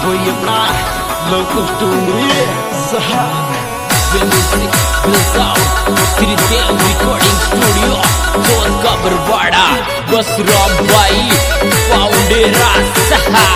होई अपना लोकल टूंगरी सहा music sound Shridev recording studio जोन का बरवाड़ा बसराम भाई फाउंडेरा सहा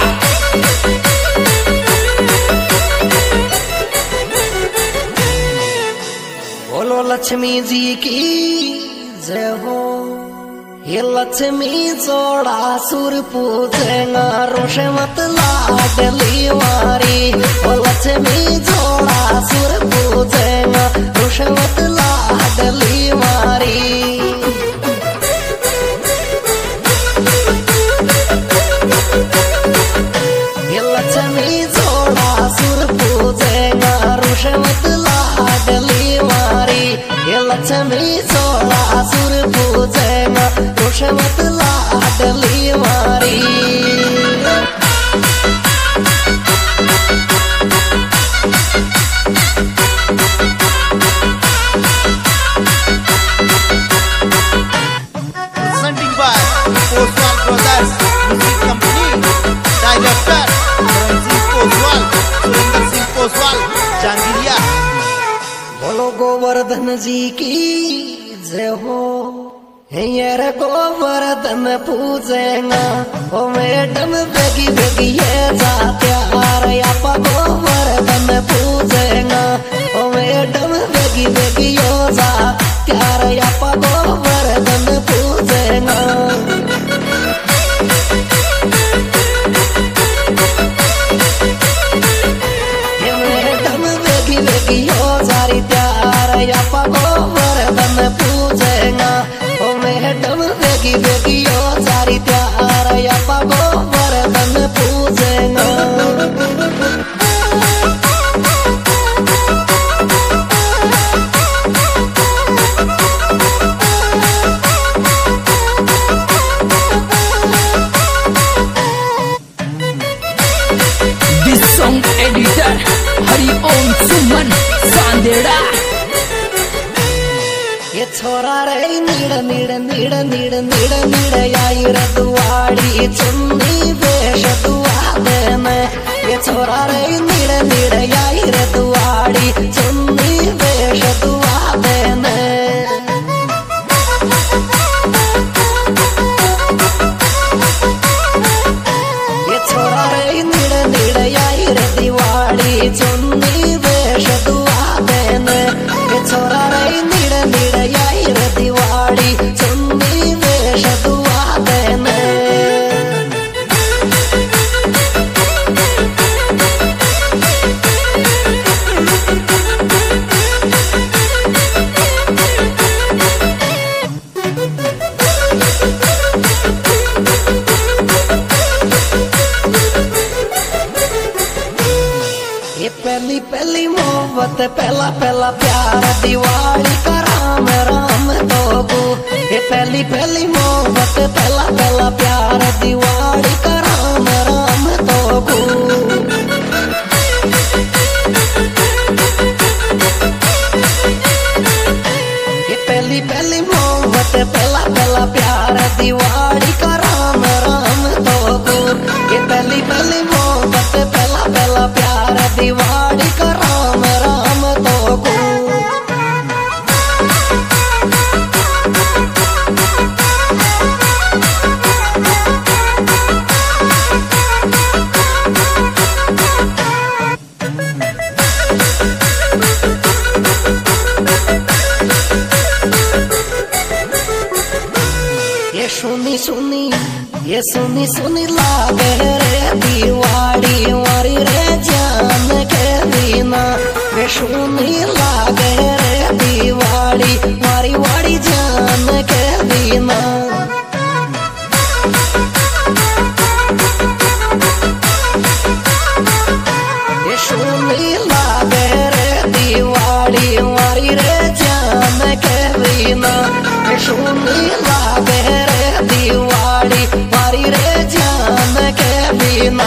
बोलो लक्ष्मी जी की जय हो। ये लक्ष्मी जोड़ा सुर पूजेगा रोश मत लाडली वारी। ओ लक्ष्मी जोड़ा सुर पूजेगा रोश मत लाडली वारी। ये लक्ष्मी जोड़ा सुर पूजेगा रोश मत लाडली वारी। ये लक्ष्मी जोड़ा सुर पूजेगा रोश मत लाडली वारी। Presenting by Oswal Brothers Music Company, Director Karan Singh Oswal, Surinder Singh Oswal, Chandiria। बोलो गोवर्धन जी की जय हो। यार गोवर्धन पूजेगा ओ मैडम बेगी बेगी ये जा प्यार आपा गोवर्धन पूजेगा ओ मैडम बेगी बेगी यो जा प्यार आपा गोवर्धन पूजेगा। ये मैडम बेगी बेगी यो जारी प्यार आपा गोवर्धन पूजेगा ओ मैडम बेगी बेगी यो सारी प्यार आपा गोवर्धन पूजेगा। This song editor Hariom Suman Sandera. ये छोरा रे नीड़ नीड़ नीड़ नीड़ नीड़ नीड़ आई रतुवाड़ी चुन्नी वेश दुआ देने। ये छोरा रे नीड़ नीड़ आई रतुवाड़ी चुन्नी वेश दुआ देने। ये छोरा रे नीड़ नीड़ आई रतुवाड़ी चुन्नी वेश दुआ देने। ये छोरा रे नीड़ नीड़ आई रतुवाड़ी चुन्नी वेश दुआ देने। ये पहली पहली मोहब्बत पहला पहला प्यार दिवाली का राम राम दोगू। ये पहली पहली मोहब्बत पहला पहला प्यार दिवाली का राम राम दोगू। ये पहली पहली मोहब्बत पहला पहला प्यार दिवाली का राम राम दोगू। ये पहली पहली मोहब्बत पहला पहला प्यार दिवाली का राम राम दोगू। ये सुनी सुनी ये सुनी सुनी लागे रे दिवाली वारी रे जान के बिना। ये सुनी लागे रे दिवाली वारी वारी जान के बिना। ये सुनी लागे रे दिवाली वारी रे जान के बिना। ये सुनी लागे रे दिवाली वारी रे जान के बिना।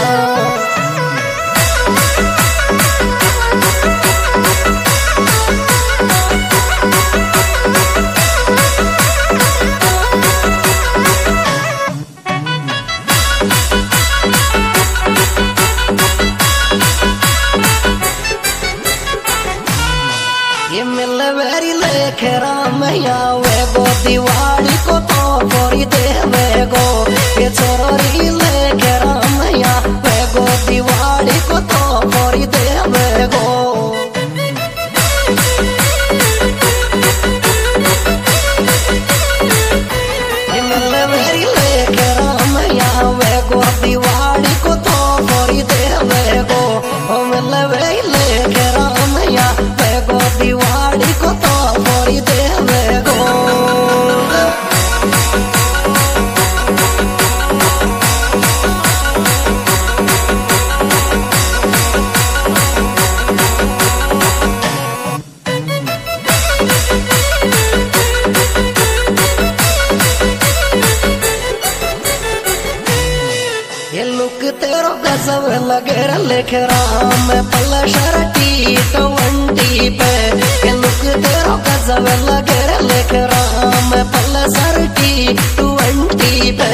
ये लुक तेरो गजब लगे रे लिख राम पलशर T20 पे। ये लुक तेरो गजब लगे रे लिख राम पलशर T20 पे।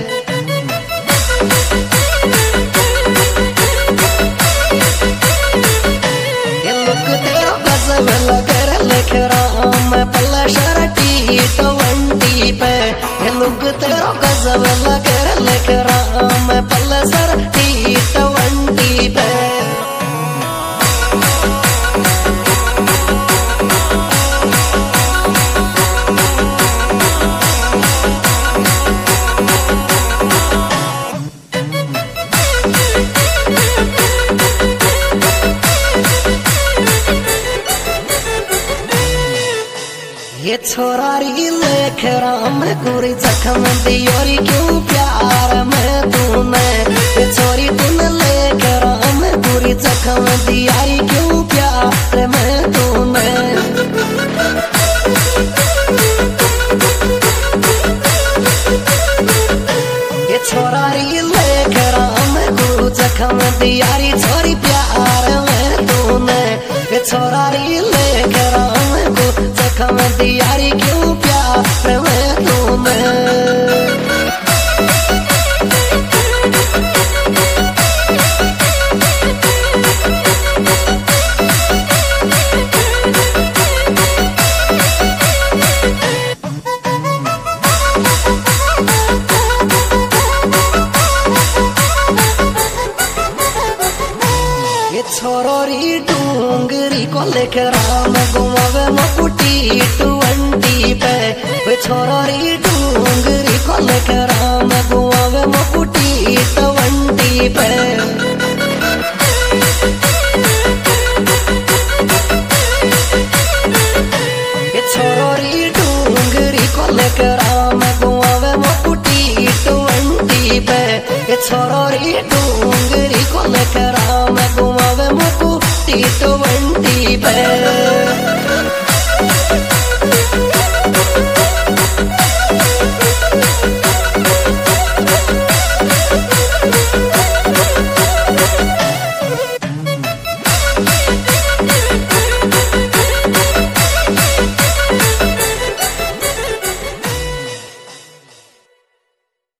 ये लुक तेरो गजब लगे रे लिख राम पलशर T20 पे। ये लुक तेरो गजब लगे रे लिख राम पलसर T20 पे। ये छोरारी लेख राम गोरी जख्म दियोरी क्यों प्यार में तूने। ये छोरी तूने लेख राम गोरी जख्म दियारी क्यों प्यार में तूने। ये छोरारी लेख राम गुरु जख्म दियारी छोरी प्यार में तूने। ये छोरारी लेख राम गुरु जख्म दियारी क्यों प्यार में तूने। छोरोरी डूंगरी को लिख राम गुमावे मकुटी T20 पे। वे छोरोरी डूंगरी को लिख राम गुमावे मकुटी T20 पे। ये छोरोरी डूंगरी को लिख राम गुमावे मकुटी T20 पे। ये छोरोरी डूंगरी को लिख राम गुमावे मकुटी T20 पे।